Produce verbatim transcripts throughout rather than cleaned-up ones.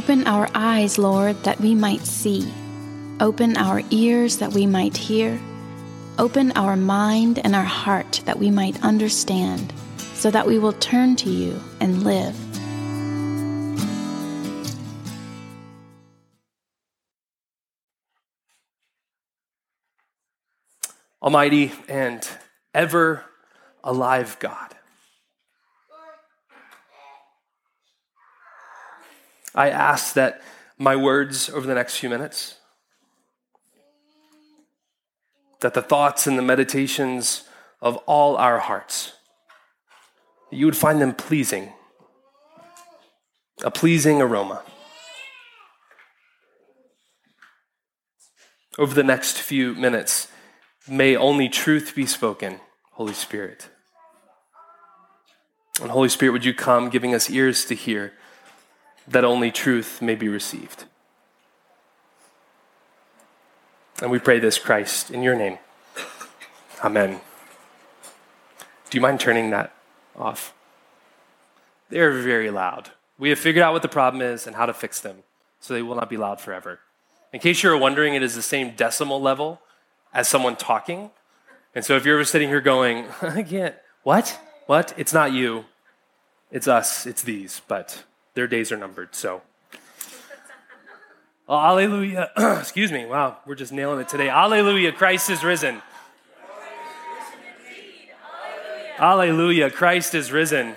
Open our eyes, Lord, that we might see. Open our ears that we might hear. Open our mind and our heart that we might understand, so that we will turn to you and live. Almighty and ever alive God, I ask that my words over the next few minutes, that the thoughts and the meditations of all our hearts, that you would find them pleasing, a pleasing aroma. Over the next few minutes, may only truth be spoken, Holy Spirit. And Holy Spirit, would you come giving us ears to hear, that only truth may be received. And we pray this, Christ, in your name. Amen. Do you mind turning that off? They're very loud. We have figured out what the problem is and how to fix them, so they will not be loud forever. In case you're wondering, it is the same decimal level as someone talking. And so if you're ever sitting here going, I can't, what? What? It's not you. It's us. It's these. But their days are numbered, so. Oh, hallelujah. Excuse me. Wow, we're just nailing it today. Hallelujah. Christ is risen. Hallelujah. Christ is risen.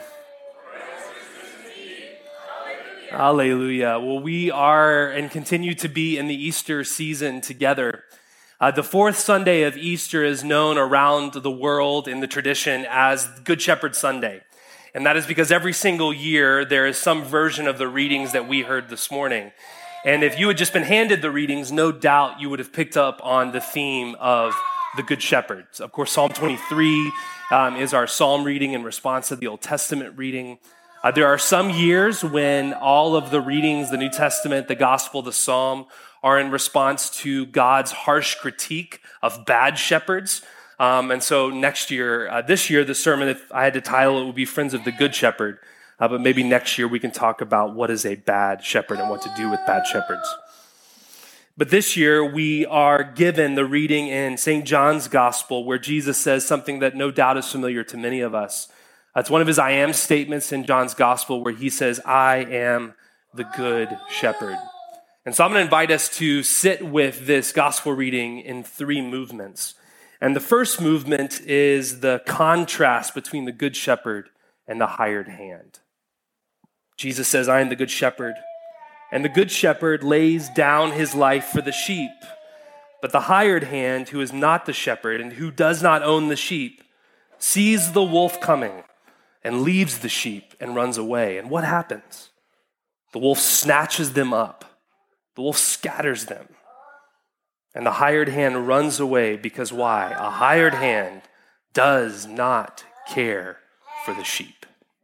Hallelujah. Well, we are and continue to be in the Easter season together. Uh, the fourth Sunday of Easter is known around the world in the tradition as Good Shepherd Sunday. And that is because every single year there is some version of the readings that we heard this morning. And if you had just been handed the readings, no doubt you would have picked up on the theme of the Good Shepherd. Of course, Psalm twenty-three um, is our psalm reading in response to the Old Testament reading. Uh, there are some years when all of the readings, the New Testament, the Gospel, the Psalm, are in response to God's harsh critique of bad shepherds. Um, and so next year, uh, this year, the sermon, if I had to title it, would be Friends of the Good Shepherd. Uh, but maybe next year we can talk about what is a bad shepherd and what to do with bad shepherds. But this year we are given the reading in Saint John's Gospel where Jesus says something that no doubt is familiar to many of us. It's one of his I am statements in John's Gospel where he says, I am the good shepherd. And so I'm going to invite us to sit with this gospel reading in three movements. And the first movement is the contrast between the good shepherd and the hired hand. Jesus says, I am the good shepherd, and the good shepherd lays down his life for the sheep. But the hired hand, who is not the shepherd and who does not own the sheep, sees the wolf coming and leaves the sheep and runs away. And what happens? The wolf snatches them up. The wolf scatters them. And the hired hand runs away because why? A hired hand does not care for the sheep.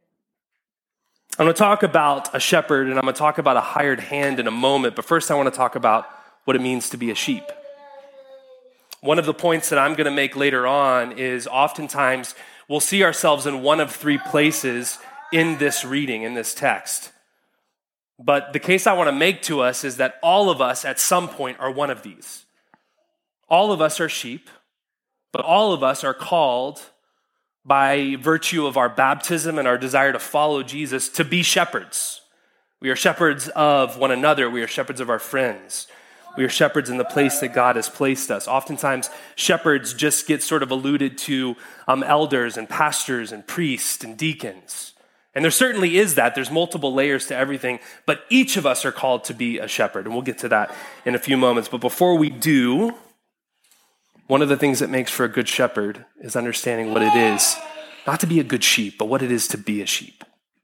I'm going to talk about a shepherd and I'm going to talk about a hired hand in a moment, but first I want to talk about what it means to be a sheep. One of the points that I'm going to make later on is oftentimes we'll see ourselves in one of three places in this reading, in this text. But the case I want to make to us is that all of us at some point are one of these. All of us are sheep, but all of us are called by virtue of our baptism and our desire to follow Jesus to be shepherds. We are shepherds of one another. We are shepherds of our friends. We are shepherds in the place that God has placed us. Oftentimes, shepherds just get sort of alluded to um, elders and pastors and priests and deacons. And there certainly is that. There's multiple layers to everything, but each of us are called to be a shepherd, and we'll get to that in a few moments. But before we do, one of the things that makes for a good shepherd is understanding what it is, not to be a good sheep, but what it is to be a sheep.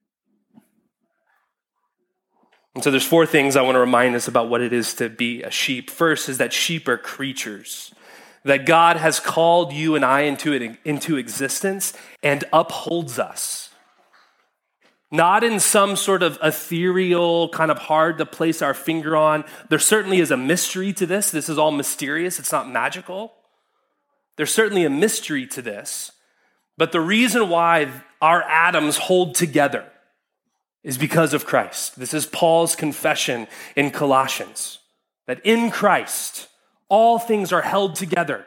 And so there's four things I want to remind us about what it is to be a sheep. First is that sheep are creatures, that God has called you and I into it, into existence and upholds us. Not in some sort of ethereal, kind of hard to place our finger on. There certainly is a mystery to this. This is all mysterious. It's not magical. There's certainly a mystery to this. But the reason why our atoms hold together, is because of Christ. This is Paul's confession in Colossians, that in Christ, all things are held together.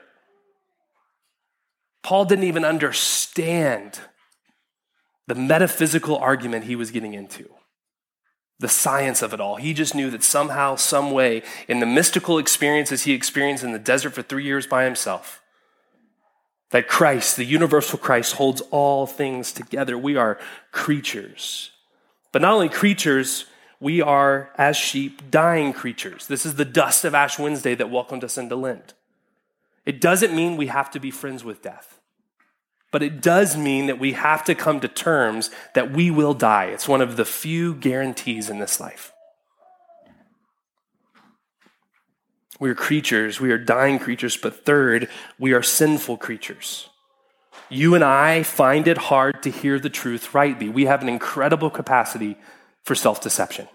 Paul didn't even understand the metaphysical argument he was getting into, the science of it all. He just knew that somehow, some way, in the mystical experiences he experienced in the desert for three years by himself, that Christ, the universal Christ, holds all things together. We are creatures. But not only creatures, we are, as sheep, dying creatures. This is the dust of Ash Wednesday that welcomed us into Lent. It doesn't mean we have to be friends with death, but it does mean that we have to come to terms that we will die. It's one of the few guarantees in this life. We are creatures, we are dying creatures, but third, we are sinful creatures. You and I find it hard to hear the truth rightly. We have an incredible capacity for self-deception.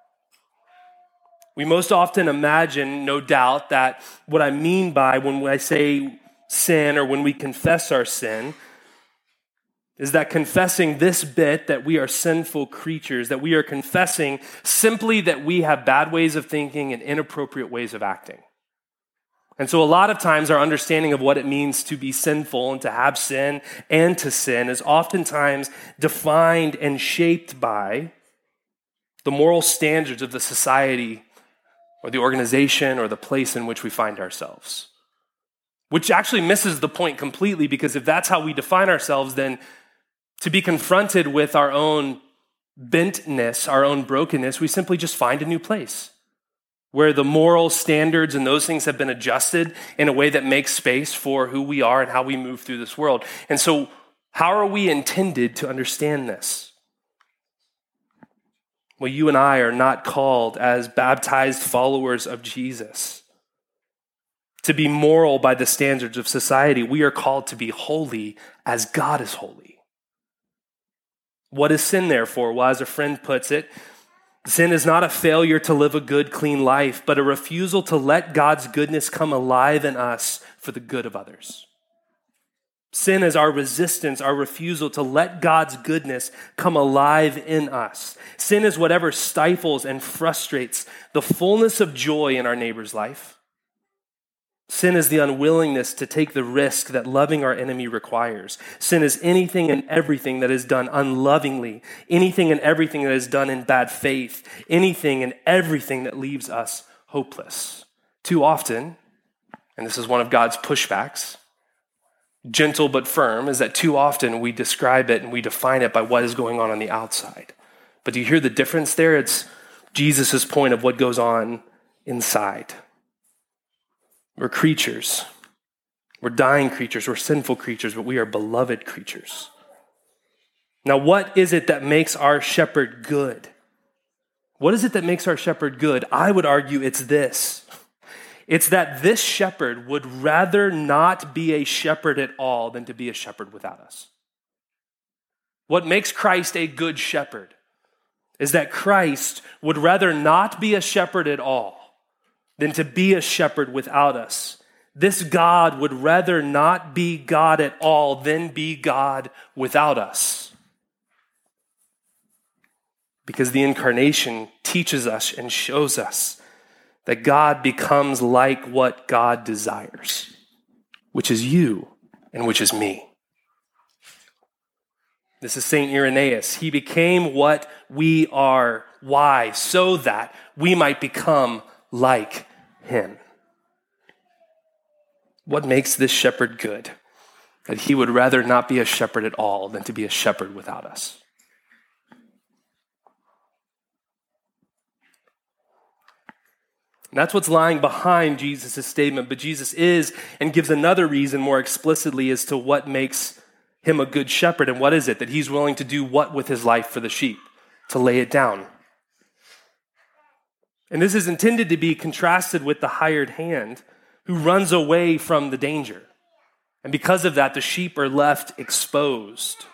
We most often imagine, no doubt, that what I mean by when I say sin or when we confess our sin is that confessing this bit that we are sinful creatures, that we are confessing simply that we have bad ways of thinking and inappropriate ways of acting. And so a lot of times our understanding of what it means to be sinful and to have sin and to sin is oftentimes defined and shaped by the moral standards of the society or the organization or the place in which we find ourselves, which actually misses the point completely, because if that's how we define ourselves, then to be confronted with our own bentness, our own brokenness, we simply just find a new place where the moral standards and those things have been adjusted in a way that makes space for who we are and how we move through this world. And so how are we intended to understand this? Well, you and I are not called as baptized followers of Jesus to be moral by the standards of society. We are called to be holy as God is holy. What is sin, therefore? Well, as a friend puts it, sin is not a failure to live a good, clean life, but a refusal to let God's goodness come alive in us for the good of others. Sin is our resistance, our refusal to let God's goodness come alive in us. Sin is whatever stifles and frustrates the fullness of joy in our neighbor's life. Sin is the unwillingness to take the risk that loving our enemy requires. Sin is anything and everything that is done unlovingly, anything and everything that is done in bad faith, anything and everything that leaves us hopeless. Too often, and this is one of God's pushbacks, gentle but firm, is that too often we describe it and we define it by what is going on on the outside. But do you hear the difference there? It's Jesus' point of what goes on inside. We're creatures. We're dying creatures. We're sinful creatures, but we are beloved creatures. Now, what is it that makes our shepherd good? What is it that makes our shepherd good? I would argue it's this. It's that this shepherd would rather not be a shepherd at all than to be a shepherd without us. What makes Christ a good shepherd is that Christ would rather not be a shepherd at all than to be a shepherd without us. This God would rather not be God at all than be God without us. Because the incarnation teaches us and shows us that God becomes like what God desires, which is you and which is me. This is Saint Irenaeus. He became what we are. Why? So that we might become like him. What makes this shepherd good? That he would rather not be a shepherd at all than to be a shepherd without us. And that's what's lying behind Jesus' statement. But Jesus is and gives another reason more explicitly as to what makes him a good shepherd. And what is it? That he's willing to do what with his life for the sheep? To lay it down. And this is intended to be contrasted with the hired hand who runs away from the danger. And because of that, the sheep are left exposed.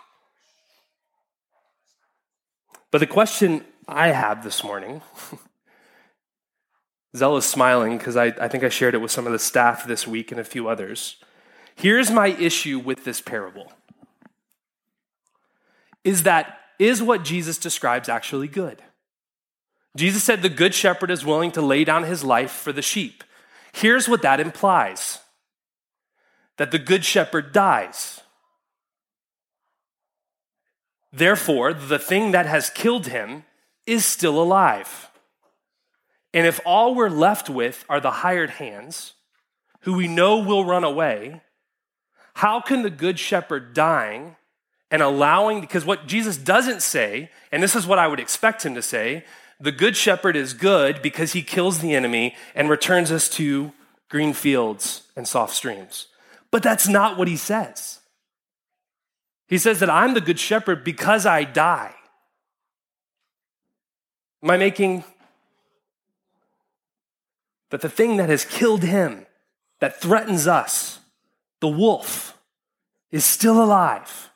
But the question I have this morning, Zella's smiling because I, I think I shared it with some of the staff this week and a few others. Here's my issue with this parable, is that is what Jesus describes actually good? Jesus said the good shepherd is willing to lay down his life for the sheep. Here's what that implies: that the good shepherd dies. Therefore, the thing that has killed him is still alive. And if all we're left with are the hired hands, who we know will run away, how can the good shepherd dying and allowing, because what Jesus doesn't say, and this is what I would expect him to say, the good shepherd is good because he kills the enemy and returns us to green fields and soft streams. But that's not what he says. He says that I'm the good shepherd because I die. Am I making that the thing that has killed him, that threatens us, the wolf, is still alive?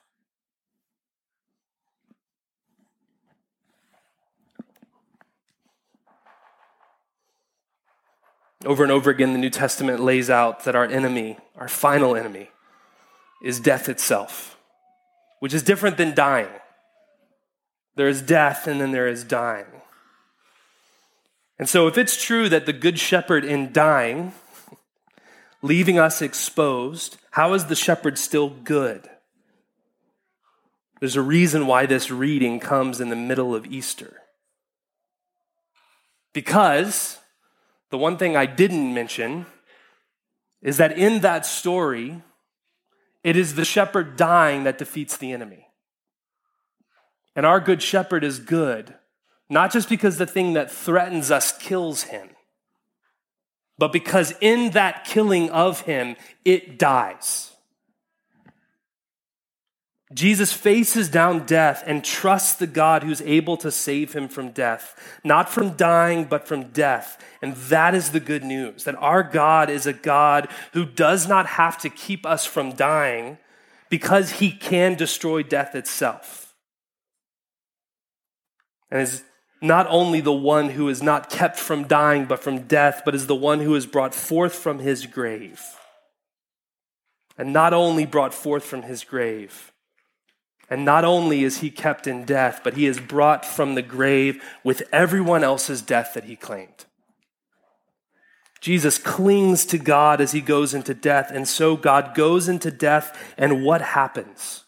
Over and over again, the New Testament lays out that our enemy, our final enemy, is death itself, which is different than dying. There is death and then there is dying. And so if it's true that the good shepherd in dying, leaving us exposed, how is the shepherd still good? There's a reason why this reading comes in the middle of Easter. Because the one thing I didn't mention is that in that story, it is the shepherd dying that defeats the enemy. And our good shepherd is good, not just because the thing that threatens us kills him, but because in that killing of him, it dies. Jesus faces down death and trusts the God who's able to save him from death, not from dying, but from death. And that is the good news, that our God is a God who does not have to keep us from dying because he can destroy death itself. And is not only the one who is not kept from dying, but from death, but is the one who is brought forth from his grave. And not only brought forth from his grave, and not only is he kept in death, but he is brought from the grave with everyone else's death that he claimed. Jesus clings to God as he goes into death, and so God goes into death, and what happens?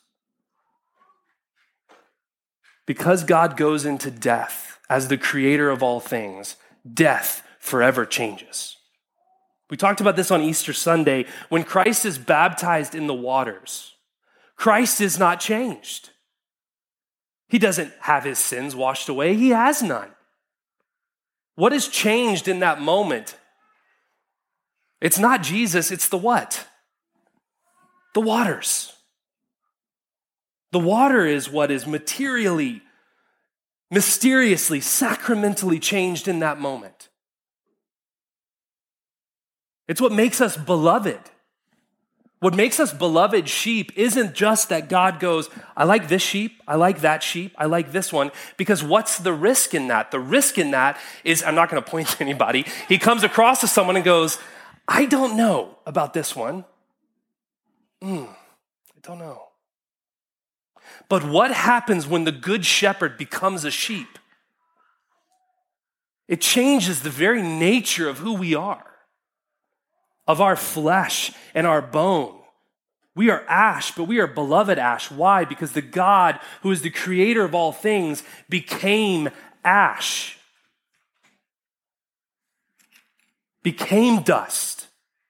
Because God goes into death as the creator of all things, death forever changes. We talked about this on Easter Sunday. When Christ is baptized in the waters, Christ is not changed. He doesn't have his sins washed away. He has none. What is changed in that moment? It's not Jesus, it's the what? The waters. The water is what is materially, mysteriously, sacramentally changed in that moment. It's what makes us beloved. What makes us beloved sheep isn't just that God goes, I like this sheep, I like that sheep, I like this one, because what's the risk in that? The risk in that is, I'm not going to point to anybody, he comes across to someone and goes, I don't know about this one. Mm, I don't know. But what happens when the good shepherd becomes a sheep? It changes the very nature of who we are, of our flesh and our bone. We are ash, but we are beloved ash. Why? Because the God who is the creator of all things became ash, became dust.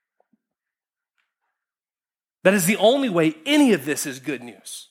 That is the only way any of this is good news.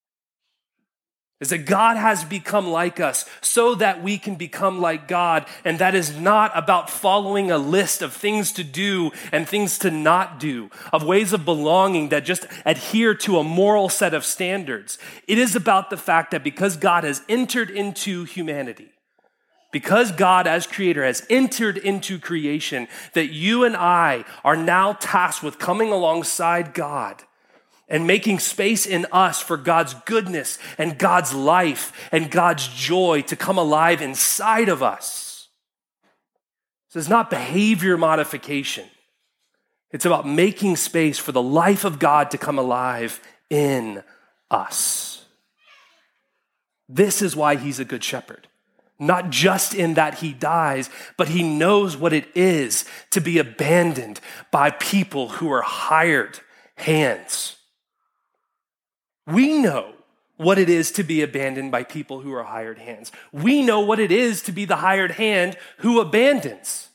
Is that God has become like us so that we can become like God. And that is not about following a list of things to do and things to not do, of ways of belonging that just adhere to a moral set of standards. It is about the fact that because God has entered into humanity, because God as creator has entered into creation, that you and I are now tasked with coming alongside God and making space in us for God's goodness and God's life and God's joy to come alive inside of us. So it's not behavior modification. It's about making space for the life of God to come alive in us. This is why he's a good shepherd. Not just in that he dies, but he knows what it is to be abandoned by people who are hired hands. We know what it is to be abandoned by people who are hired hands. We know what it is to be the hired hand who abandons.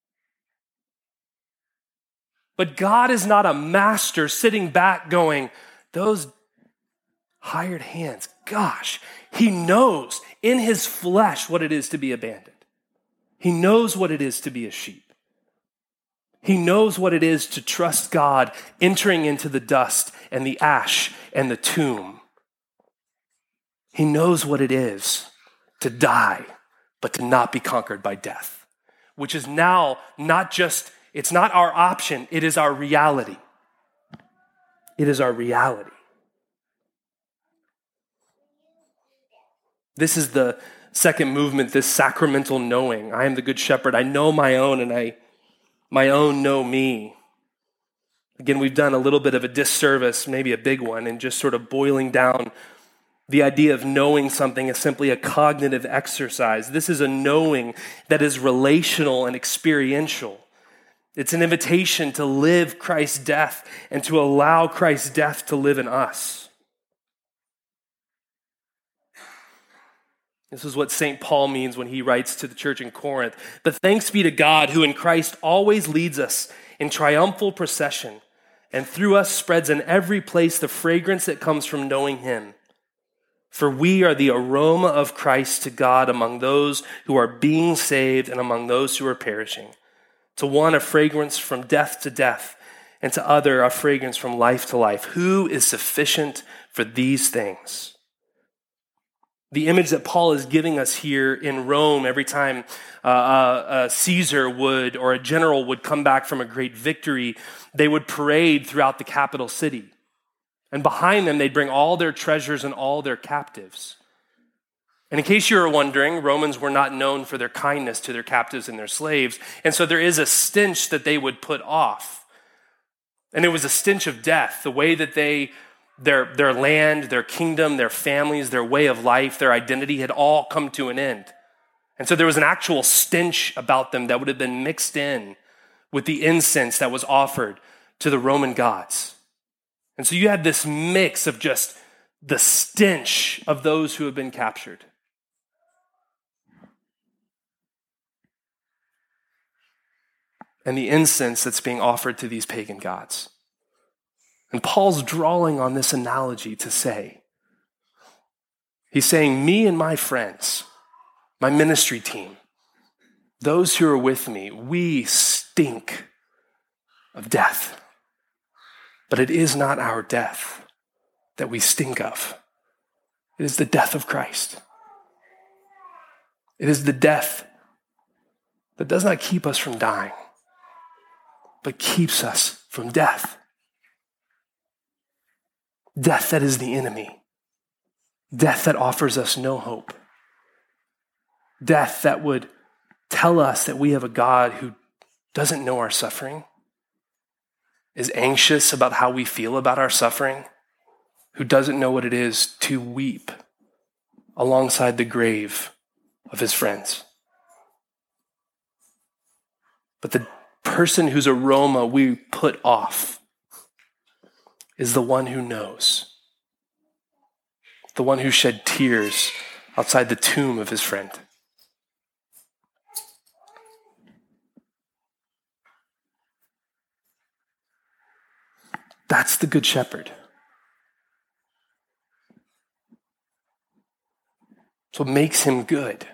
But God is not a master sitting back going, those hired hands, gosh, he knows in his flesh what it is to be abandoned. He knows what it is to be a sheep. He knows what it is to trust God entering into the dust and the ash and the tomb. He knows what it is to die, but to not be conquered by death, which is now not just, it's not our option, it is our reality. It is our reality. This is the second movement, this sacramental knowing. I am the good shepherd. I know my own, and I, my own know me. Again, we've done a little bit of a disservice, maybe a big one, in just sort of boiling down the idea of knowing something as simply a cognitive exercise. This is a knowing that is relational and experiential. It's an invitation to live Christ's death and to allow Christ's death to live in us. This is what Saint Paul means when he writes to the church in Corinth. But thanks be to God who in Christ always leads us in triumphal procession and through us spreads in every place the fragrance that comes from knowing him. For we are the aroma of Christ to God among those who are being saved and among those who are perishing. To one, a fragrance from death to death, and to other, a fragrance from life to life. Who is sufficient for these things? The image that Paul is giving us here in Rome, every time uh, uh, Caesar would, or a general would come back from a great victory, they would parade throughout the capital city. And behind them, they'd bring all their treasures and all their captives. And in case you were wondering, Romans were not known for their kindness to their captives and their slaves. And so there is a stench that they would put off. And it was a stench of death, the way that they, their, their land, their kingdom, their families, their way of life, their identity had all come to an end. And so there was an actual stench about them that would have been mixed in with the incense that was offered to the Roman gods. And so you had this mix of just the stench of those who have been captured. And the incense that's being offered to these pagan gods. And Paul's drawing on this analogy to say, he's saying, me and my friends, my ministry team, those who are with me, we stink of death. But it is not our death that we stink of. It is the death of Christ. It is the death that does not keep us from dying, but keeps us from death. Death that is the enemy. Death that offers us no hope. Death that would tell us that we have a God who doesn't know our suffering, is anxious about how we feel about our suffering, who doesn't know what it is to weep alongside the grave of his friends. But the person whose aroma we put off is the one who knows, the one who shed tears outside the tomb of his friend. That's the Good Shepherd. It's what makes him good.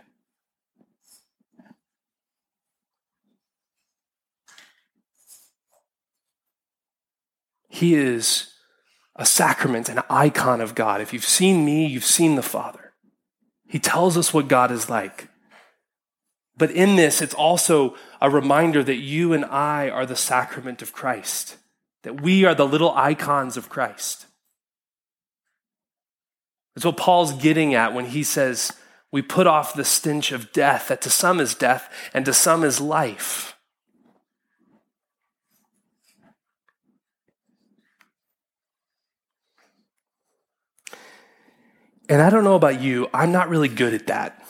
He is a sacrament, an icon of God. If you've seen me, you've seen the Father. He tells us what God is like. But in this, it's also a reminder that you and I are the sacrament of Christ, that we are the little icons of Christ. That's what Paul's getting at when he says, we put off the stench of death, that to some is death and to some is life. And I don't know about you, I'm not really good at that.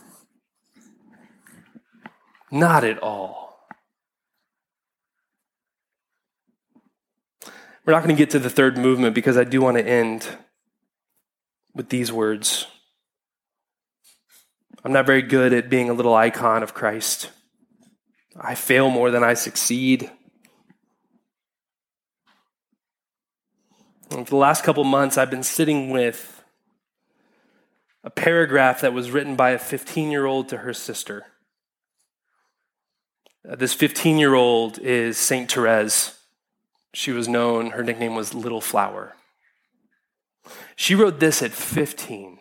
Not at all. We're not going to get to the third movement because I do want to end with these words. I'm not very good at being a little icon of Christ. I fail more than I succeed. And for the last couple months, I've been sitting with a paragraph that was written by a fifteen-year-old to her sister. Uh, this fifteen-year-old is Saint Therese. She was known, her nickname was Little Flower. She wrote this at fifteen.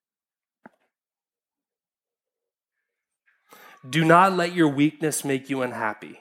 Do not let your weakness make you unhappy.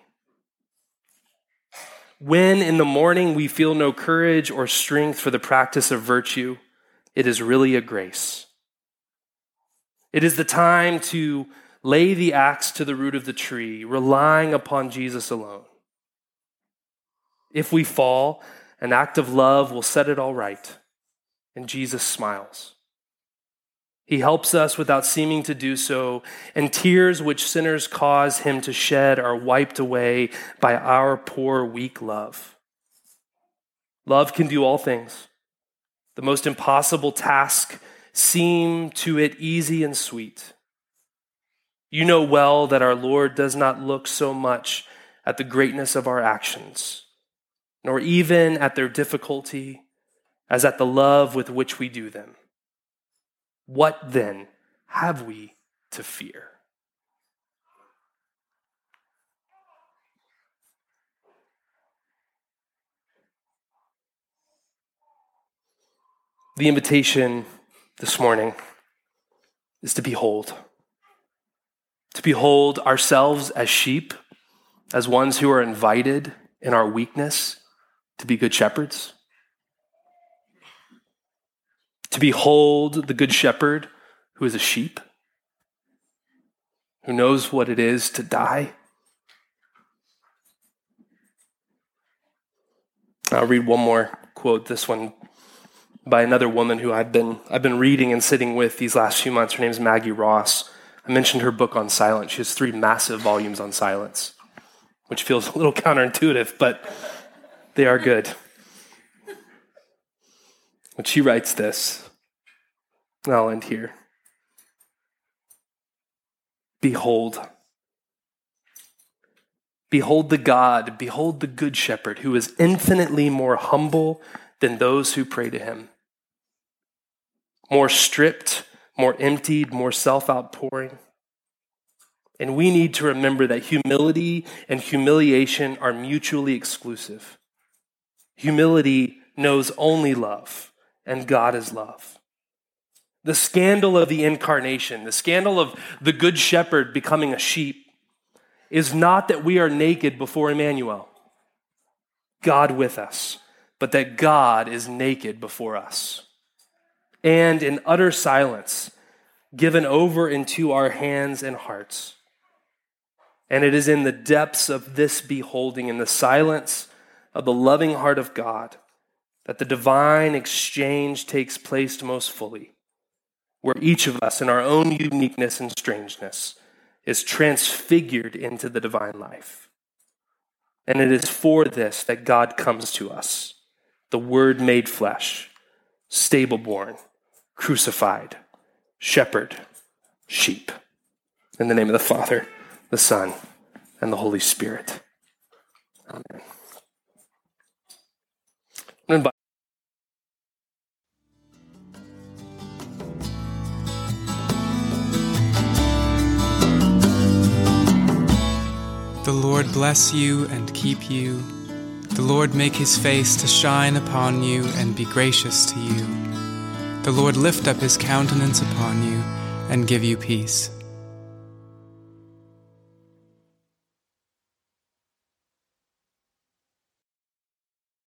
When in the morning we feel no courage or strength for the practice of virtue, it is really a grace. It is the time to lay the axe to the root of the tree, relying upon Jesus alone. If we fall, an act of love will set it all right, and Jesus smiles. He helps us without seeming to do so, and tears which sinners cause him to shed are wiped away by our poor, weak love. Love can do all things. The most impossible task seem to it easy and sweet. You know well that our Lord does not look so much at the greatness of our actions, nor even at their difficulty, as at the love with which we do them. What then have we to fear? The invitation this morning is to behold. To behold ourselves as sheep, as ones who are invited in our weakness to be good shepherds. To behold the good shepherd who is a sheep, who knows what it is to die. I'll read one more quote, this one by another woman who I've been I've been reading and sitting with these last few months. Her name is Maggie Ross. I mentioned her book on silence. She has three massive volumes on silence, which feels a little counterintuitive, but they are good. But she writes this, and I'll end here. Behold. Behold the God, behold the good shepherd who is infinitely more humble than those who pray to him. More stripped, more emptied, more self-outpouring. And we need to remember that humility and humiliation are mutually exclusive. Humility knows only love, and God is love. The scandal of the incarnation, the scandal of the good shepherd becoming a sheep, is not that we are naked before Emmanuel, God with us, but that God is naked before us. And in utter silence, given over into our hands and hearts. And it is in the depths of this beholding, in the silence of the loving heart of God, that the divine exchange takes place most fully, where each of us in our own uniqueness and strangeness is transfigured into the divine life. And it is for this that God comes to us, the Word made flesh, stable-born, crucified, shepherd, sheep. In the name of the Father, the Son, and the Holy Spirit. Amen. The Lord bless you and keep you. The Lord make his face to shine upon you and be gracious to you. The Lord lift up his countenance upon you and give you peace.